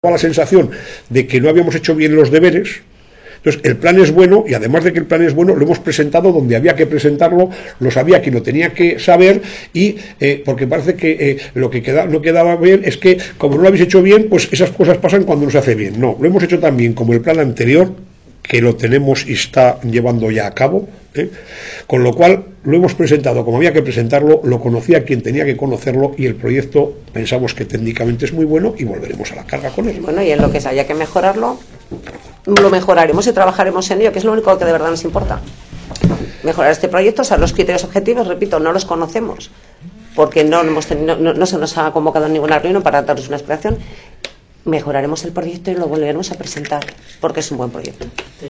la sensación de que no habíamos hecho bien los deberes. Entonces, el plan es bueno y además de que el plan es bueno, lo hemos presentado donde había que presentarlo, lo sabía quien lo tenía que saber y porque parece que lo que no quedaba bien es que como no lo habéis hecho bien, pues esas cosas pasan cuando no se hace bien. No, lo hemos hecho tan bien como el plan anterior, que lo tenemos y está llevando ya a cabo, con lo cual lo hemos presentado como había que presentarlo, lo conocía quien tenía que conocerlo y el proyecto pensamos que técnicamente es muy bueno y volveremos a la carga con él. Bueno, y en lo que haya que mejorarlo, lo mejoraremos y trabajaremos en ello, que es lo único que de verdad nos importa. Mejorar este proyecto, o sea, los criterios objetivos, repito, no los conocemos, porque no se nos ha convocado en ninguna reunión para darnos una explicación. Mejoraremos el proyecto y lo volveremos a presentar, porque es un buen proyecto.